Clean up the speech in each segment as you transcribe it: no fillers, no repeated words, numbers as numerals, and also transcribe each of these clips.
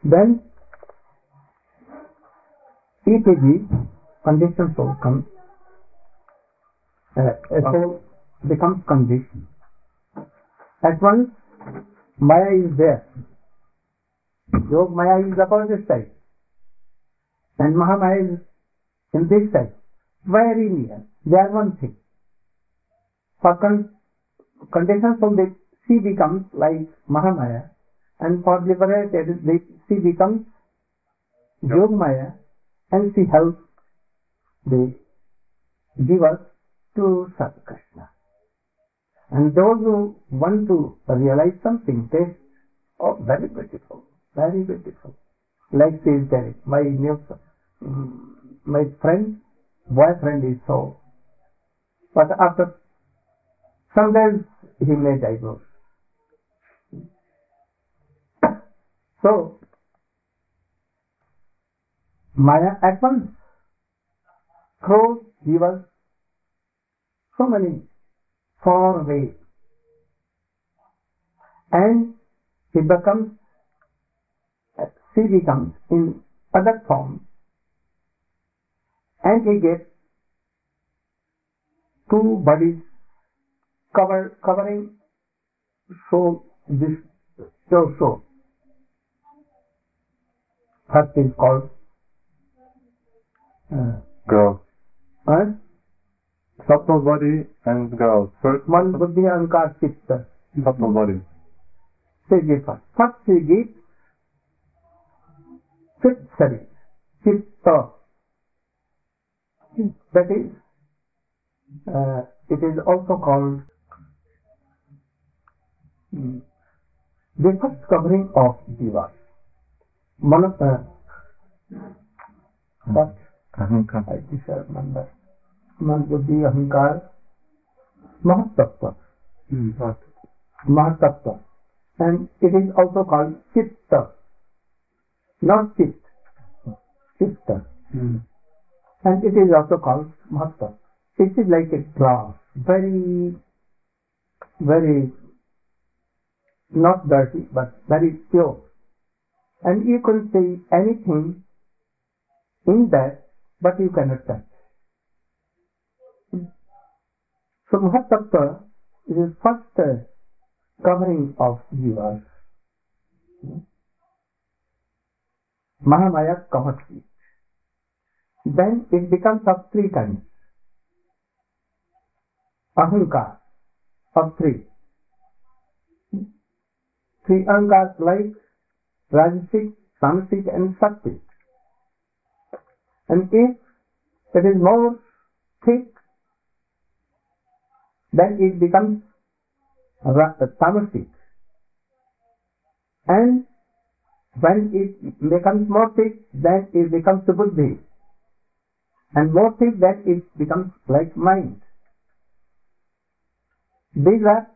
Then EPG, conditioned soul, comes. Soul becomes conditioned. At once, Maya is there. Yog Maya is opposite side, and Mahamaya is in this side, very near. They are one thing. For conditioned soul, she becomes like Mahamaya, and for liberated, she becomes Yog Maya, and she helps the givers to serve Krishna. And those who want to realize something, taste, oh, very beautiful, very beautiful. Like she is telling, my friend, boyfriend is so, but after sometimes he may divorce. So, Maya at once throws givers so many far away, and she becomes in other forms, and he gets two bodies covering so this so. First is called girl. Subtle body and girl. First one buddhi ahankar chitta. Subtle body. First she gives fifth sharir, chitta. That is, it is also called the first covering of jiva. What? Ahankar. I remember. Man buddhi ahankar mahatattva. Mahatattva. And it is also called chitta. Not chit. Chitta. And it is also called mahatattva. It is like a glass. Very, very not dirty, but very pure. And you can see anything in that, but you cannot touch. So Mahatattva is the first covering of jivas. Mahamaya covers it. Then it becomes of three kinds. Ahankar of three. Three ahankars like Rajasic, Tamasic and Sattvic. And if it is more thick, then it becomes Tamasic. And when it becomes more thick, then it becomes the Buddhi. And more thick, then it becomes like mind. These are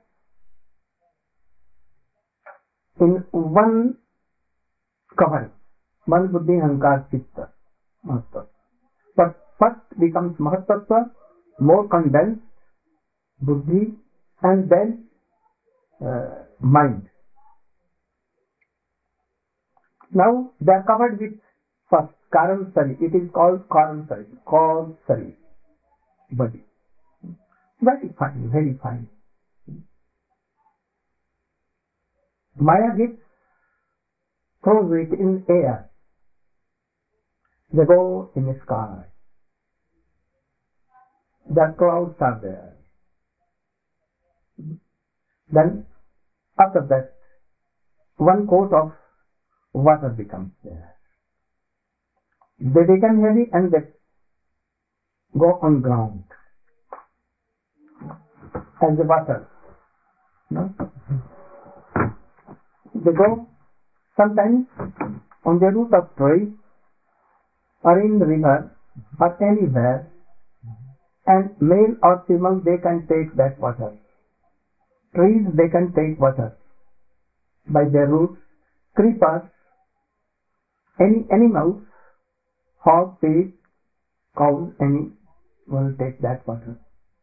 in one covering, one buddhi ahankar chitta. But first becomes Mahatattva, more condensed, buddhi, and then mind. Now they are covered with first Karan Sari. It is called Karan Sari, body. Very fine, very fine. Maya gets throws it in air. They go in the sky. The clouds are there. Then after that, one coat of water becomes there. They become heavy and they go on ground as the water. No? They go sometimes on the root of tree or in the river or anywhere, and male or female they can take that water. Trees they can take water by their roots. Creepers, any animals, horse, pig, cows, any will take that water.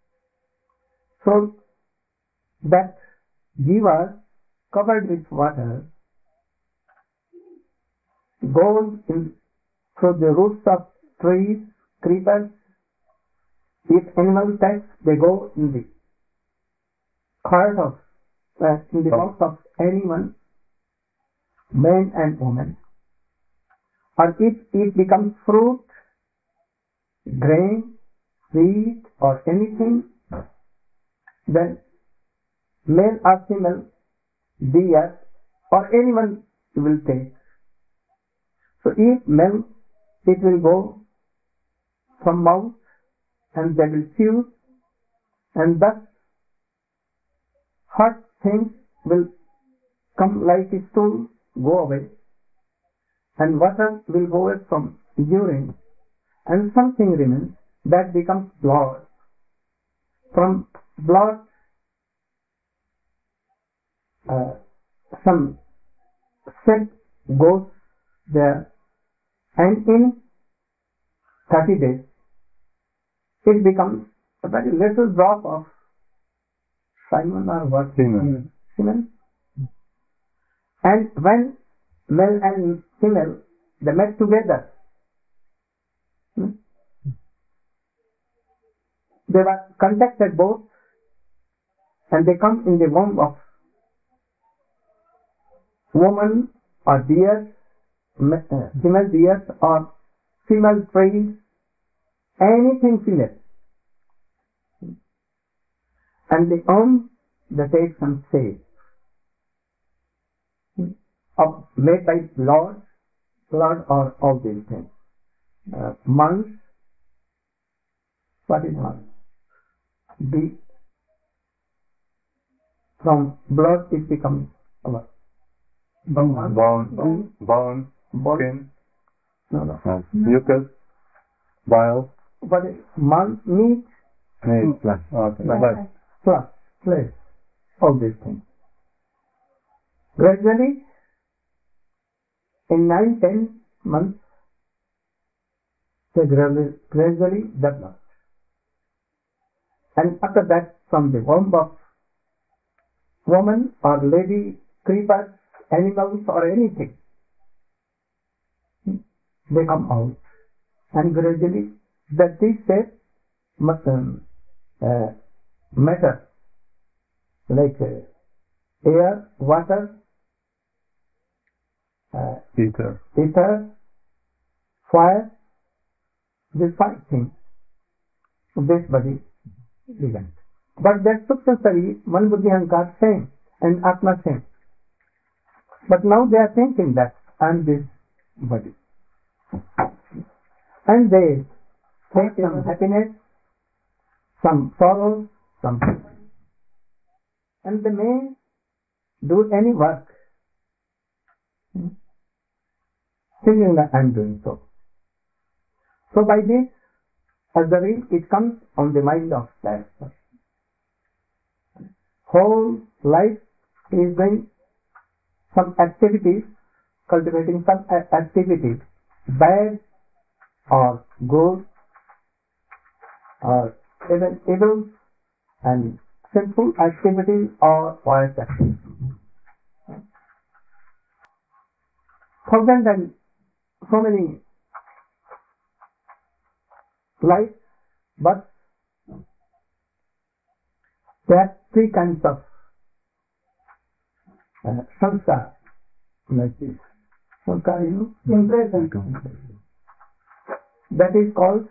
So that jiva covered with water goes in through the roots of trees, creepers. If animals touch, they go in the heart of, in the mouth of anyone, man and woman. Or if it becomes fruit, grain, seed, or anything, then male or female, deer, or anyone will take. So if male, it will go from mouth and they will chew, and thus hot things will come like a stool, go away, and water will go away from urine, and something remains that becomes blood. From blood, some sweat goes there, and in 30 days it becomes a very little drop of semen or what? Semen. Semen. And when male and female, they met together, they were contacted both, and they come in the womb of woman or deer, female deer or female trees, anything female. And the they take some shape of made by blood or all these things. Months, what is month? From blood it becomes what? Bone, skin, mucus, bile, What is month? Meat, flesh. Okay. flesh, all these things. Gradually, in 9-10 months, they gradually develop. And after that, from the womb of woman or lady, creepers, animals or anything, they come out. And gradually, that this shape matter, like air, water, Ether. fire, these 5 things, this body began. But that substantially, man, buddhi, ahankar same, and atma same. But now they are thinking that I am this body. And they take some happiness, some sorrow, some pain, and they may do any work, thinking that I am doing so. So by this, as the real, it comes on the mind of that person. Whole life he is doing some activities, cultivating some activities, bad or good, or even evil and sinful activities or pious activities. Thousands and so many lives, but there are 3 kinds of samskar, like this. Samskar, impression. That is called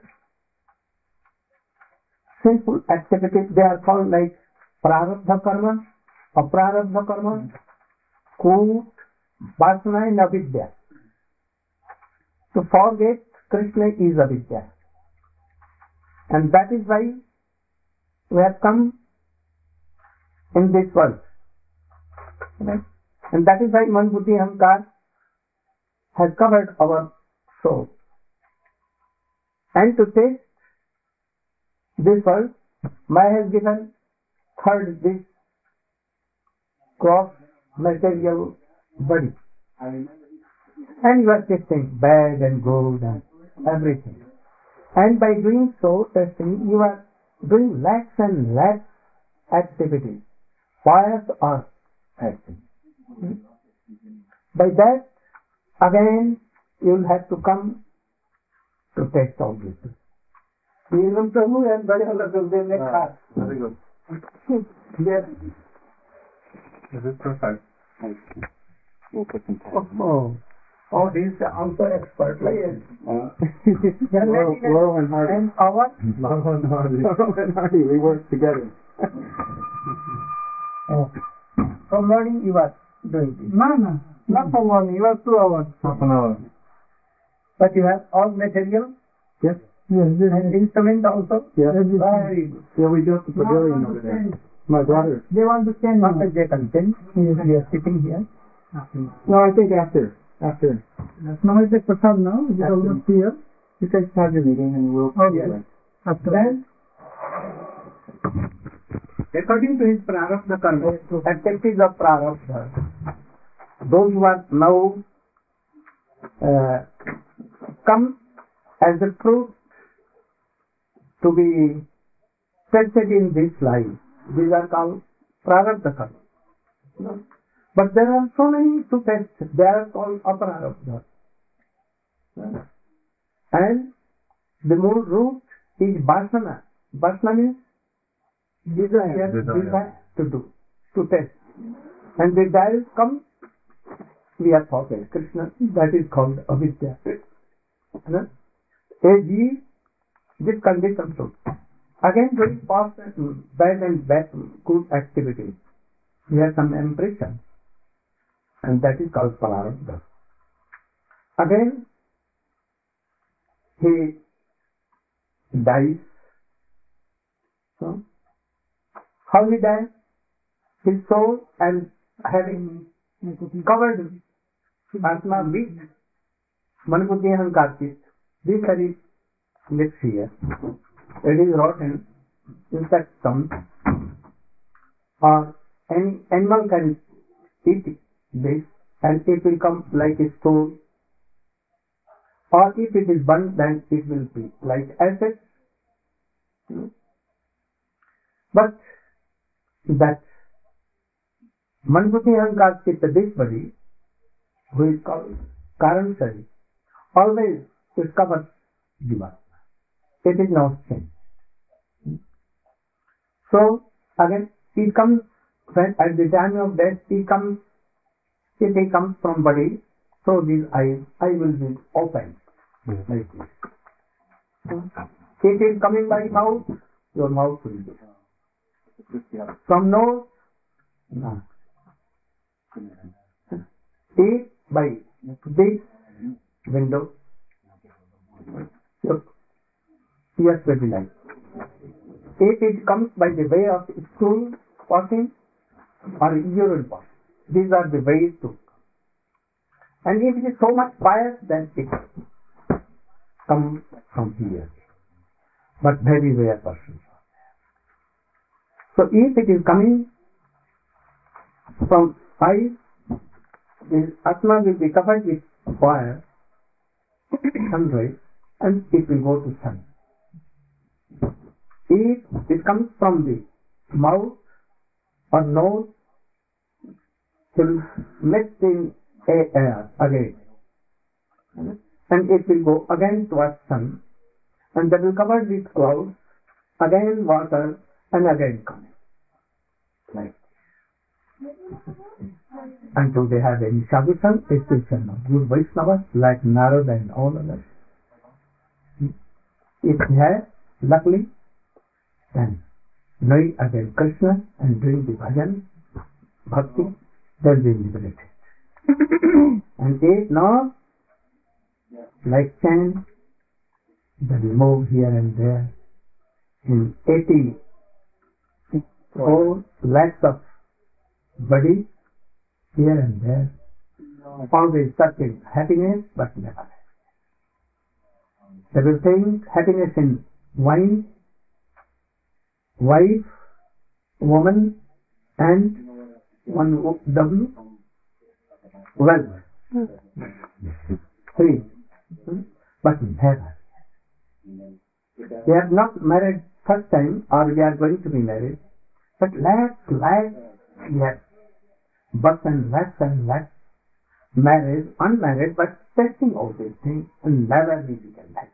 sinful activities. They are called like prarabdha karma, aprarabdha karma, kut, vasana and avidya. To forget Krishna is avidya. And that is why we have come in this world. Right? And that is why man, buddhi, ahankar has covered our soul. And to taste this world, Maya has given third this gross material body. And you are tasting bad and good and everything. And by doing so, testing, you are doing lakhs and lakhs activities, pious or active. By that, again, you'll have to come to taste all this. Even Prabhu and Bajala Gurdev ne khas. Very good. Yes. This is perfect. Oh, he's also expert like it. Laurel and Hardy. And our Laurel and Hardy. Laurel and Hardy, we work together. Oh. From morning you are doing this. No, not for morning. You have 2 hours. Half an hour. But you have all material Yes, yes. and instrument also. Yeah. Very good. Yeah, we built the pavilion over there. My brother. They want to change. After they consent, we are sitting here. No, I think after. After. Now it's a prasad now. It is After. almost here. You guys have your meeting and we'll. Okay. After Then, according to his prarabdha karma, activities of prarabdha, those who are now come as a fruit to be tested in this life, these are called prarabdha karma. But there are so many to test, they are called aprarabdha. And the more root is vasana. Vasana means desire to do, to test. And the desire comes, we are forget Krishna, that is called avidya. This condition fruit. Again, doing past bad and bad good activities. We have some impression. And that is called prarabdha. Again, he dies. So, how he dies? His soul and having covered Atma with Manabuddhi Ahankar Chit. This is lives here. It is rotten. Insect comes. Or any animal can eat this and it will come like a stone. Or if it is burnt, then it will be like acid. But that Manbuddhi Ahankar Chitta, this body, who is called Karan Shari, always discovers Jivatma. It is not changed. So, again, he comes, when at the time of death, he comes from body, so these eyes will be open, like this. It is coming by mouth, your mouth will be. From nose, no. Eat by this window, your ears will be like. If it comes by the way of stool passing or urine passing, these are the ways to. And if it is so much fire, then it comes from here. But very rare persons. So if it is coming from eyes, the Atma will be covered with fire, sun rays, and it will go to sun. If it comes from the mouth or nose, it will mix in air again. And it will go again towards sun, and that will cover with clouds, again water, and again coming. Like until they have any sadhusam, especially good Vaishnavas like Narada and all others. If they have, luckily, then knowing again Krishna and doing the bhajan, bhakti, they will be liberated. And if not, like sand, they will move here and there in 84 lakhs of body here and there, always searching happiness, but never happiness. They will think happiness in wine, wife, woman, and one W, wealth. Three. But never. They are not married first time, or they are going to be married, but lakhs, yes, but and lakhs, married, unmarried, but testing all these things and never we become happy.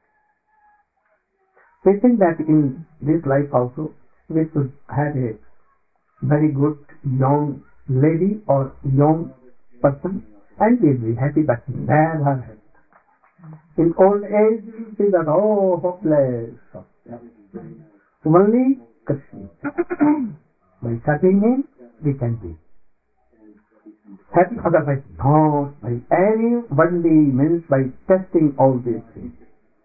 We think that in this life also we should have a very good young lady or young person and we will be happy, but never happy. In old age we see that, oh, hopeless. Only Krishna. By serving him we can be happy, otherwise not by any worldly means, by testing all these things.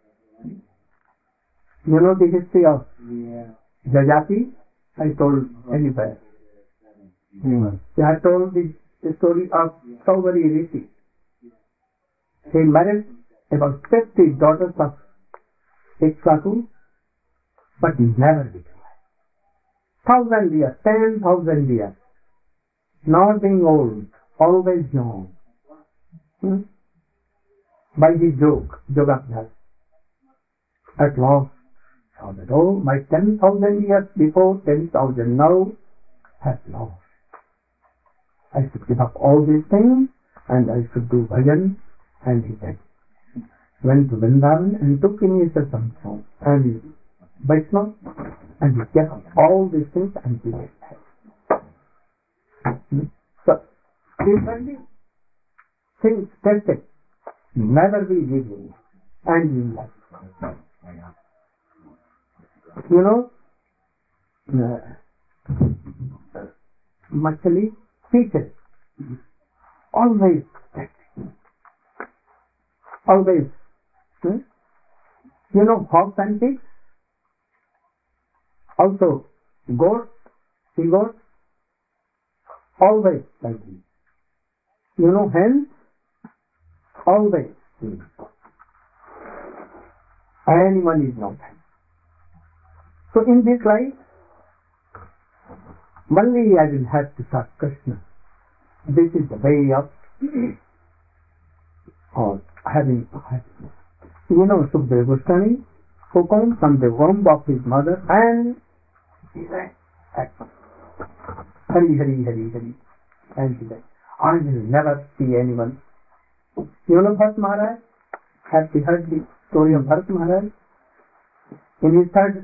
You know the history of Jajati? I told anywhere. I told the story of Saubari Rishi. He married about 50 daughters of Ikshvaku, but he never became happy. 1,000 years, 10,000 years, not being old, always young. By his yoga, at last, saw that, oh, my 10,000 years before, 10,000 now, has lost. I should give up all these things and I should do bhajan. And he said, went to Vrindavan and took initiation from and Vaishnava, and he kept all these things and he was happy. So, differently, things tested, never be living and in life. You know, Machali teaches always testing. Always. You know, hogs and pigs? Also, goats, she-goats, always like this. You know, hens, always. Anyone is not happy. So in this life, only I will have to serve Krishna. This is the way of having happiness. You know, Sukadeva Goswami, who comes from the womb of his mother and he said, Hari, Hari, Hari, Hari. And he said, I will never see anyone. You know Bharat Maharaj? Have you heard the story of Bharat Maharaj? In his third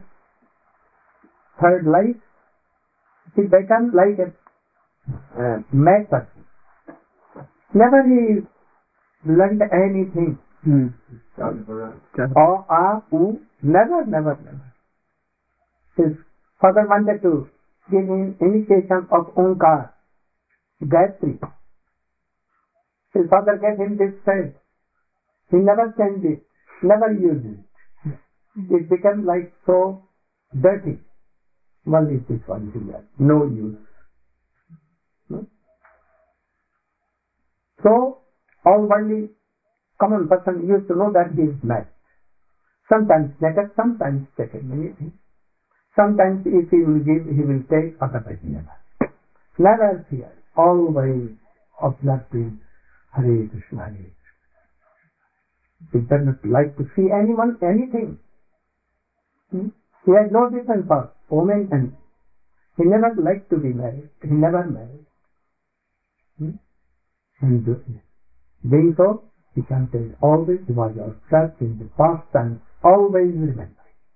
life, he became like a mad person. Never he learned anything. Never. His father wanted to give him initiation of Omkar, Gayatri. His father gave him this faith. He never changed it, never used it. It became like so dirty. Only this one here, no use. So, all worldly common person used to know that he is mad. Sometimes naked, sometimes taken anything. Sometimes if he will give, he will take, otherwise never. Never fear, always observing Hare Krishna, Hare Krishna. He does not like to see anyone, anything. He has no difference for women and he never liked to be married. He never married. And being so, he can tell always while you are trapped in the past and always remember.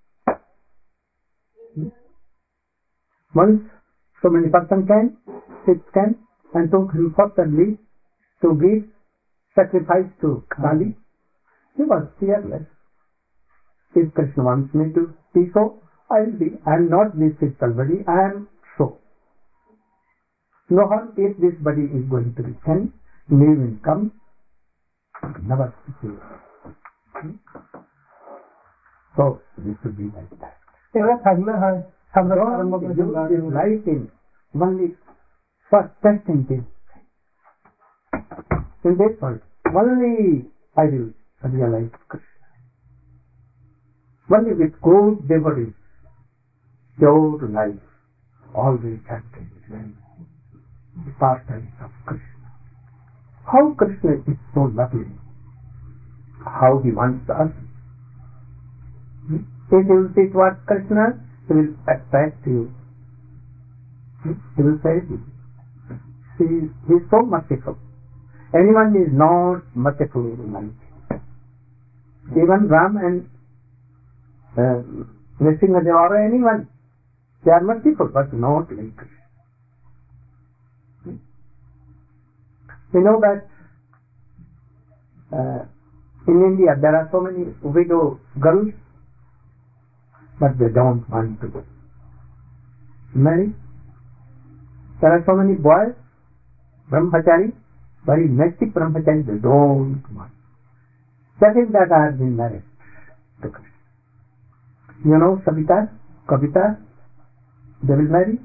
Once so many persons came and took him forcibly to give sacrifice to Kali. He was fearless. If Krishna wants me to be so, I will be. I am not this physical body, I am so. No harm if this body is going to be sent, new will come, never see. So, this should be like that. Use life in only for testing this. In this world, only I will realize Krishna. Only with good devotees, pure life, always acting the pastimes of Krishna. How Krishna is so lovely. How he wants us. If you see towards Krishna, he will attract you. He will say, he is so merciful. Anyone is not merciful like him. Even Ram and Nrsimhadev or anyone, they are merciful, but not like Krishna. You know that in India there are so many widow girls, but they don't want to marry. There are so many boys, brahmachari, very mystic brahmachari, they don't want. That is that I have been married to Krishna. You know Savita, Kavita, they will marry.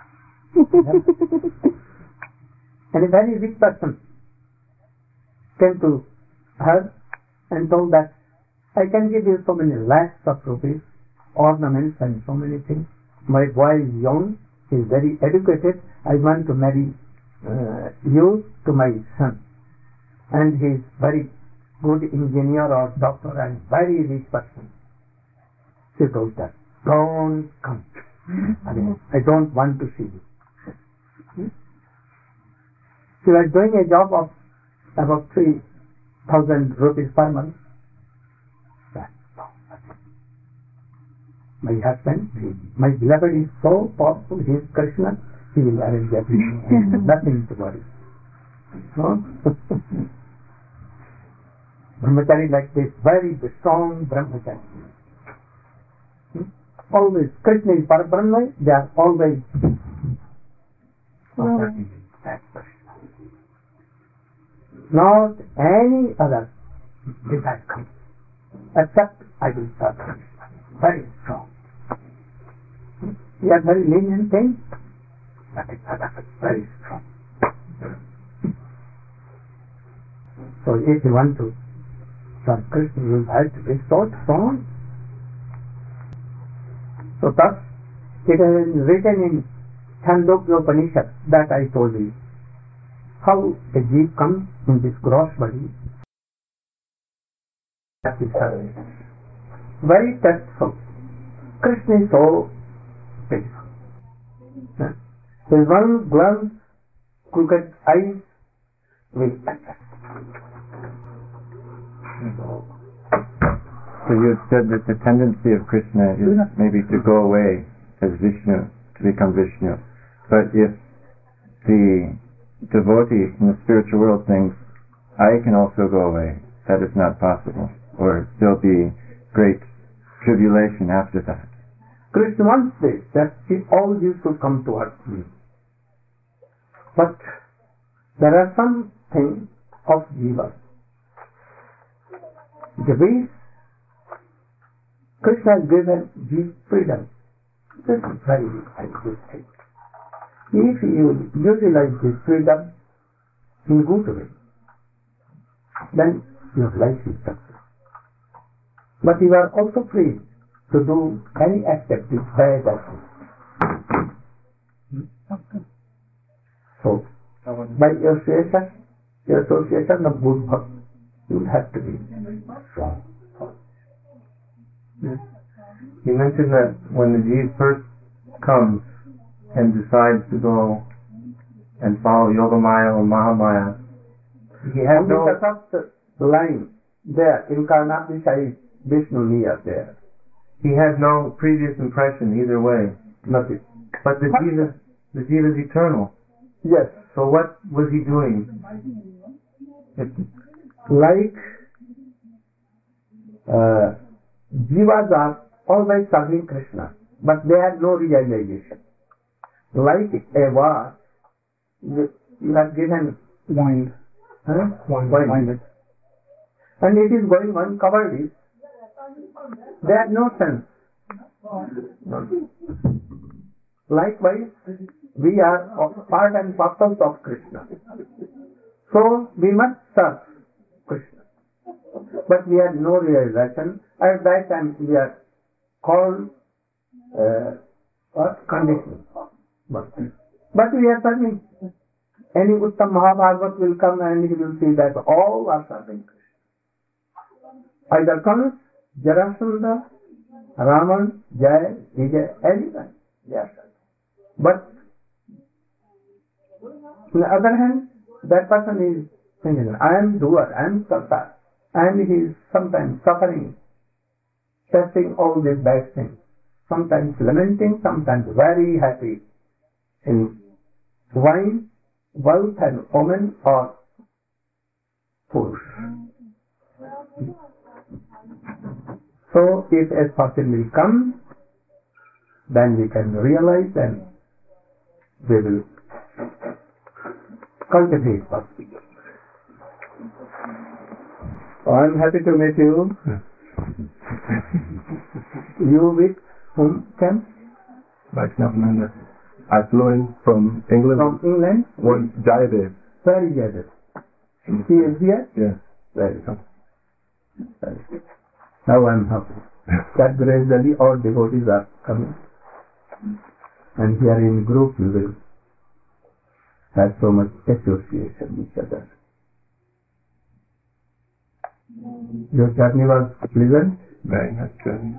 And a very rich person came to her and told that I can give you so many lakhs of rupees, ornaments and so many things. My boy is young, he is very educated, I want to marry you to my son. And he is very good engineer or doctor and very rich person. She told that, don't come. I don't want to see you. She was doing a job of about 3,000 rupees per month. My husband, my beloved is so powerful, he is Krishna, he will arrange everything, nothing to worry. No? Brahmachari like this, very strong brahmachari. Always, Krishna is Parabrahma, they are always not any other desire comes, except I will serve Krishna. Very strong. We are very lenient things, but it's very strong. So if you want to serve Krishna, you have to be so strong. So thus, it is written in Chandogya Upanishad that I told you, how a jeev comes in this gross body. That is service. Very tasteful. Krishna is so peaceful. His one glance, crooked eyes will attract. So you had said that the tendency of Krishna is maybe to go away as Vishnu, to become Vishnu. But if the devotee in the spiritual world thinks, I can also go away, that is not possible. Or there'll be great tribulation after that. Krishna wants this, that all you should come towards me. But there are some things of jiva. The way Krishna has given jiva freedom. This is very good thing. If you utilize this freedom in good way, then your life is successful. But you are also free to do any aspect which bad action. So, by your association of good bhakti, you have to be strong. You mentioned that when the jiva first comes and decides to go and follow Yogamaya or Mahamaya, he has no... the first line there, Inkarnat Vishai Vishnu near there. He has no previous impression either way. Nothing. But the jiva is eternal. Yes. So what was he doing? Like jivas are always serving Krishna, but they have no realization. Like a vase, you have given Wine. wine. And it is going on covered. They have no sense. Likewise, we are part and parcel of Krishna. So we must serve Krishna. But we have no realization. At that time we are called conditioned. But we are serving. Any Uttam Mahabhagavat will come and he will see that all are serving Krishna. Either comes Jarasandha, Raman, Jaya, Vijay, everyone they are serving. But on the other hand, that person is thinking, I am doer, I am karta, and he is sometimes suffering, testing all these bad things, sometimes lamenting, sometimes very happy in wine, wealth and woman or food. So if a person will come, then we can realize and we will cultivate bhakti. So I am happy to meet you. You with whom came? Vaishnavananda. I flew in from England. From England? One Jayadev. Very good. He is here? Yes. Very good. Very good. Now I am happy that gradually all devotees are coming. And here in group we will have so much association with each other. Your journey was pleasant? Very nice journey.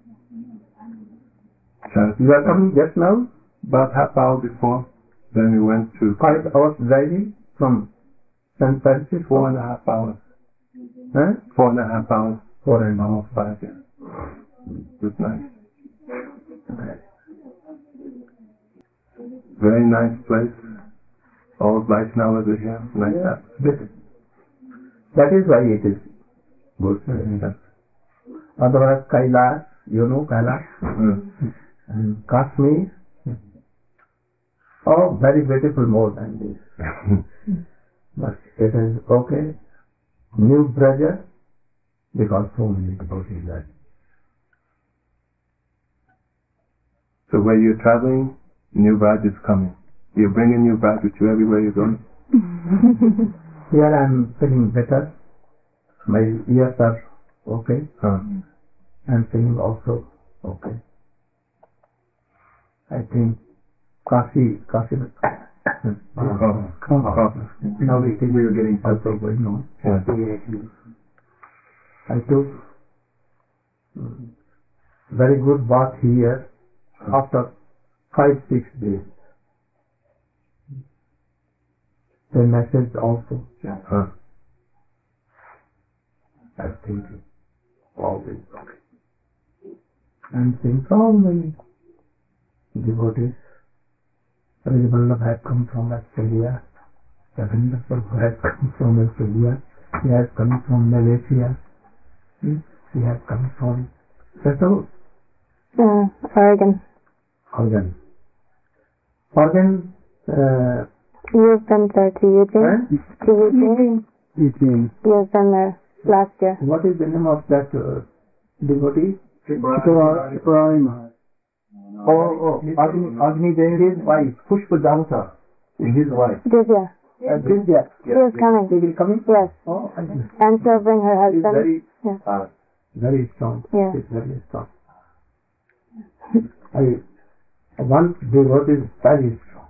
You are coming just now? About half hour before. Then we went to 5 hours driving from San Francisco? 4.5 hours. Huh? 4.5 hours. 4.5. 5, yeah. It was nice. Very nice place. All Vaishnavas are here. Nice atmosphere. That is why it is good. Yes. Otherwise Kailash, you know Kailash? Mm. And Kashmir. Oh, very beautiful more than this. But it is okay. New brother, because so many devotees are. So where you're traveling, new bride is coming. You're bringing new bride with you everywhere you're going. Here I am feeling better. My ears are okay. I'm feeling also okay. I think Kashi. Now we think we are getting also going on. I took very good bath here after 5-6 days. The message also. I think always okay. And seeing so many devotees. Sri Vallabh has come from Australia. Ravindra Prabhu has come from Australia. He has come from Malaysia. He has come from Seattle. Oregon. Oregon. You've been there to Eugene? To Eugene? Eugene. You've been there last year. What is the name of that devotee? Tripurari Maharaj. Agni Dev, his wife, Pushpa Damsa, his wife. Divya. Divya. She is coming. She will coming? Yes. Oh, I see. And she'll bring her She is husband. very strong. Yeah. She is very strong. One devotee is very strong.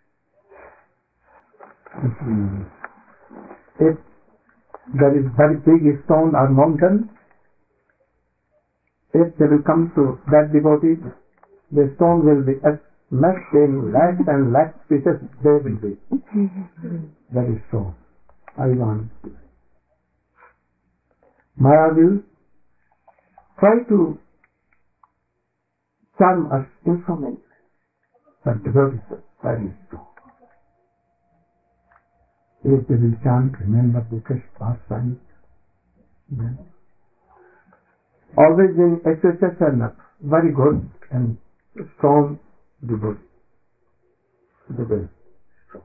If there is very big stone or mountain, if they will come to that devotee, the stone will be smashed in lakhs and lakhs pieces. They will be very strong. I want. Maya will try to charm us in so many ways, but devotees are very strong. If they will chant, remember the Krishna pastime. Yeah. Always in association of very good and strong devotees. Very strong.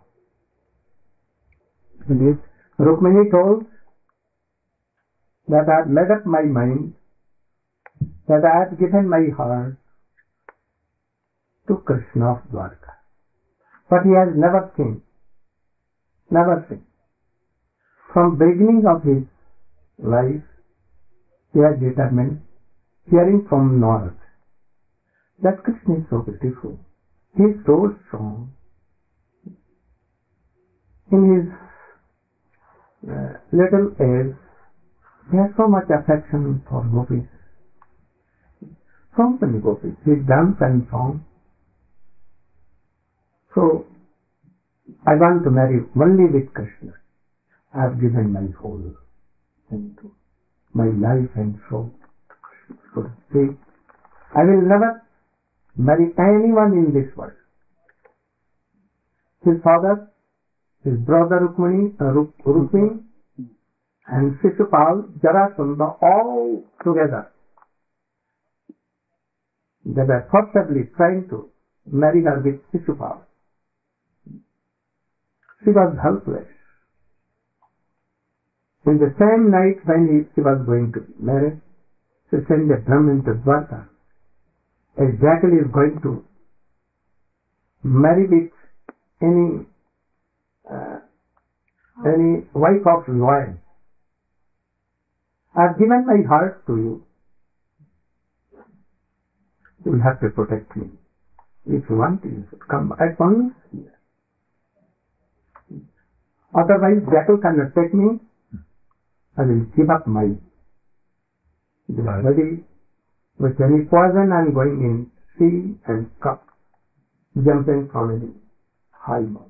Indeed, Rukmini told that I have made up my mind, that I have given my heart to Krishna of Dwarka. But he has never seen. Never seen. From beginning of his life, he has determined, hearing from north, that Krishna is so beautiful. He is so strong. In his little age, he has so much affection for gopis. So many gopis. He dance and song. So, I want to marry only with Krishna. I have given my whole thing to my life and soul. So say, I will never marry anyone in this world. His father, his brother Rukmini, and Shishupal, Jarasandha, all together, they were forcibly trying to marry her with Shishupal. She was helpless. In the same night when she was going to be married, she sent a Brahmin to Dwarka. Exactly is going to marry with any wife of royal. I have given my heart to you. You will have to protect me. If you want, you should come at once. Otherwise, Jackal cannot take me. I will give up my body with any poison. I am going in sea and cup, jumping from any high mount.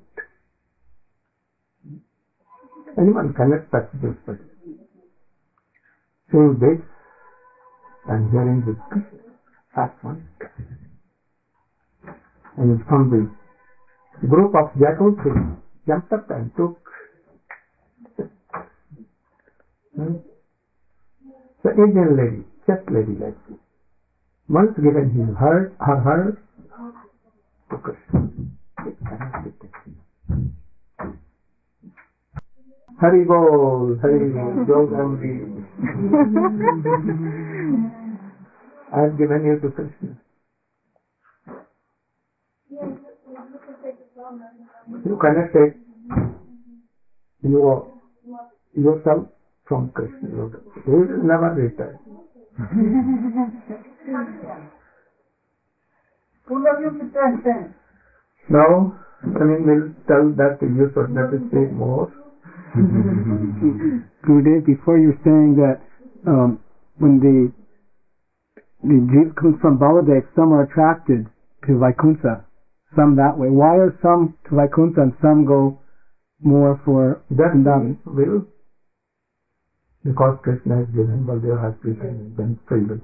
Anyone cannot touch this body. Seeing this and hearing this, at once. And from the group of jackals, he jumped up and took the Indian lady, just lady like this. Once given him her to Krishna, it cannot be taken. Hari Bol, Yogamri. I have given you to Krishna. You cannot take yourself from Krishna. He will never return. Now, Samin will tell that you should not say more. Gurudev, before you were saying that when the jiva comes from Baladev, some are attracted to Vaikuntha, some that way. Why are some to Vaikuntha and some go more for Vrindavan? Will, because Krishna has given, Baladev has given them free will.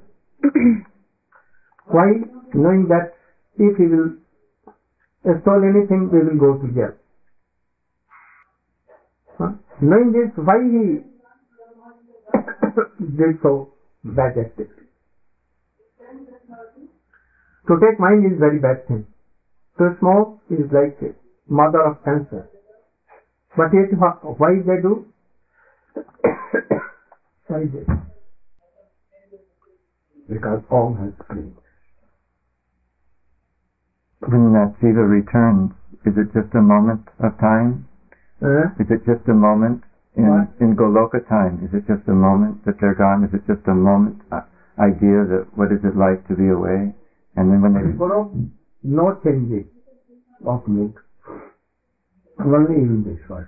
Why? Knowing that if he will stole anything, we will go to jail. Knowing this, why he did so bad activity? To take mind is very bad thing. To smoke is like a mother of cancer. But yet, why they do? Why they do? Because all has freedom. When that jiva returns, is it just a moment of time? Is it just a moment in Goloka time? Is it just a moment that they're gone? Is it just a moment idea that what is it like to be away? And then when they no changes of mood, only in this world.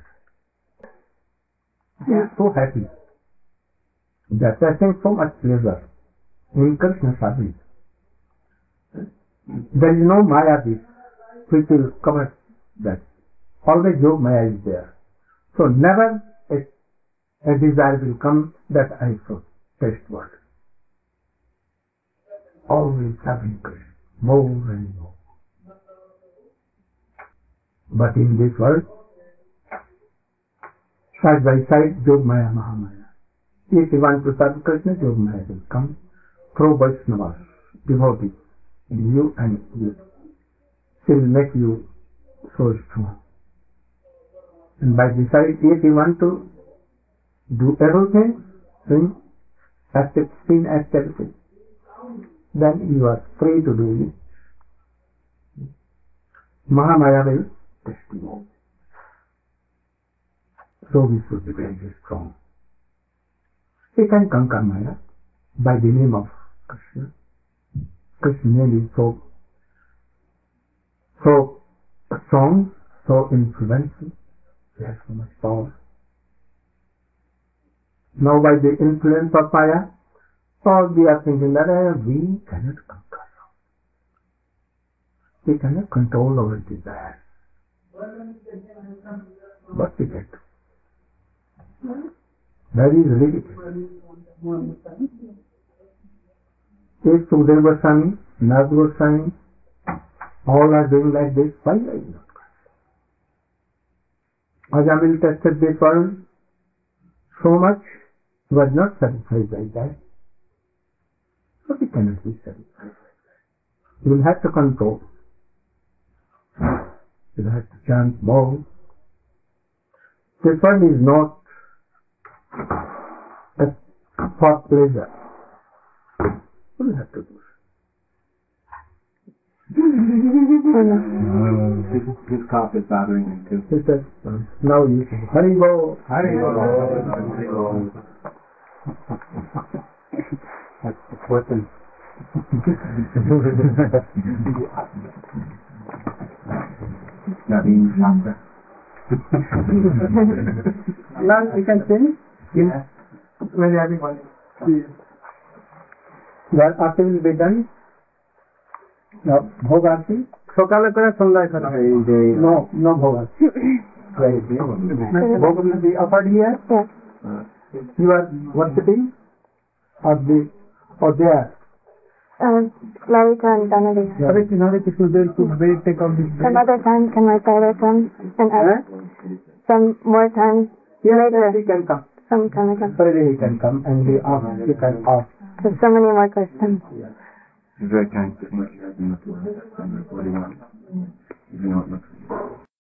They are so happy that they take so much pleasure in Krishna service. There is no Maya which will cover that. Always Yog Maya is there. So never a desire will come that I should taste what. Always having Krishna, more and more. But in this world, side by side, Yog Maya, Mahamaya. If you want to serve Krishna, Yog Maya will come through Vaishnavas, devotees, you and you. She will make you so strong. And by this side, if you want to do everything, sin activity, then you are free to do it. Mahamaya will test you. So we should be very strong. We can conquer Maya by the name of Krishna. Krishna's name is so strong, so influential. He has so much power. Now by the influence of Maya, all we are thinking that we cannot conquer. We cannot control our desires. What we get? That is ridiculous. If Sukadeva Goswami, Narad Goswami, all are doing like this, why are you not? Ajamil tested this world so much, he was not satisfied by that. So he cannot be satisfied. You will have to control. You will have to chant more. This world is not for pleasure. You will have to do His cough is bothering him too. so. He said, now you say, Hari Bo, Hari Bo, Hari Bo. That's the person. Not being chakra. Now we can sing? Yes. When everyone is. That after will be done. Now, Bhog Aarti. সকালে করে সন্ধ্যায় করা হয় no Bhog Aarti. Bhog will be offered here. Yes. You are worshipping or there. Larita and Dhanari. Hare Krishna, there to wait, take out this Some other time can my father come and ask? Some more time later. He can come. Some time I come. Friday he can come and he can ask. There's so many more questions. He's very kind. What do you want? You know what looks